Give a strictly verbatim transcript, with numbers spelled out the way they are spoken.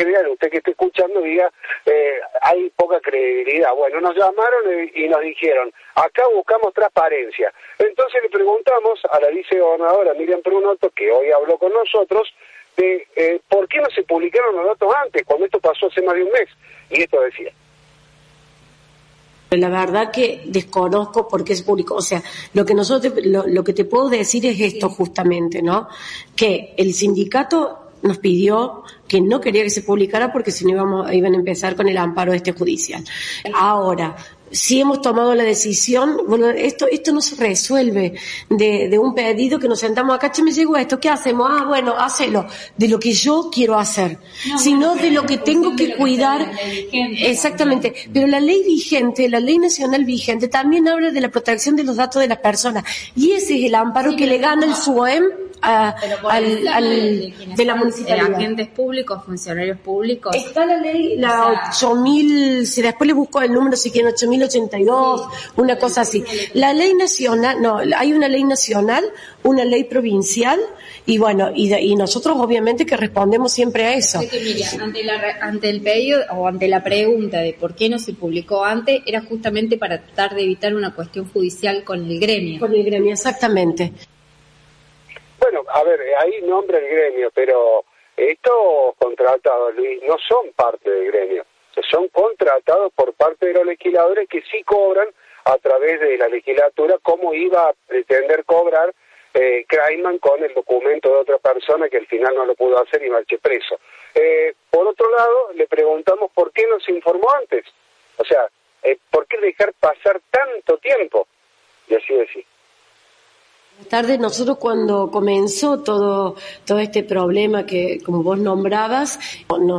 general, usted que esté escuchando, diga, eh, hay poca credibilidad. Bueno, nos llamaron y, y nos dijeron, acá buscamos transparencia. Entonces le preguntamos a la vicegobernadora Miriam Prunoto, que hoy habló con nosotros, de eh, por qué no se publicaron los datos antes, cuando esto pasó hace más de un mes. Y esto decía. La verdad que desconozco por qué se publicó. O sea, lo que nosotros, lo, lo que te puedo decir es esto justamente, ¿no? Que el sindicato nos pidió que no quería que se publicara porque si no íbamos, iban a empezar con el amparo este judicial. Ahora, si hemos tomado la decisión, bueno, esto esto no se resuelve de, de un pedido que nos sentamos acá, che, me llegó esto, ¿qué hacemos? Ah, bueno, hacelo, de lo que yo quiero hacer, no, sino bueno, de lo que tengo que cuidar, vigente, exactamente, también. Pero la ley vigente, la ley nacional vigente, también habla de la protección de los datos de las personas, y ese es el amparo sí, que le gana el SUEM a, al, al, de, de la municipalidad. Agentes públicos, funcionarios públicos. Está la ley, la ocho mil, si después le busco el número si quieren, ocho mil ochenta y dos, sí, una cosa así. La ley nacional, no, hay una ley nacional, una ley provincial, y bueno, y, de, y nosotros obviamente que respondemos siempre a eso. Así que mira, ante, la, ante el pedido o ante la pregunta de por qué no se publicó antes, era justamente para tratar de evitar una cuestión judicial con el gremio. Con el gremio, exactamente. Bueno, a ver, ahí nombra el gremio, pero estos contratados, Luis, no son parte del gremio. Son contratados por parte de los legisladores que sí cobran a través de la legislatura, como iba a pretender cobrar eh, Kraiman con el documento de otra persona que al final no lo pudo hacer y marché preso. Eh, por otro lado, le preguntamos por qué no se informó antes. O sea, eh, ¿por qué dejar pasar tanto tiempo? Y así decir. Tarde, nosotros cuando comenzó todo todo este problema que, como vos nombrabas, nos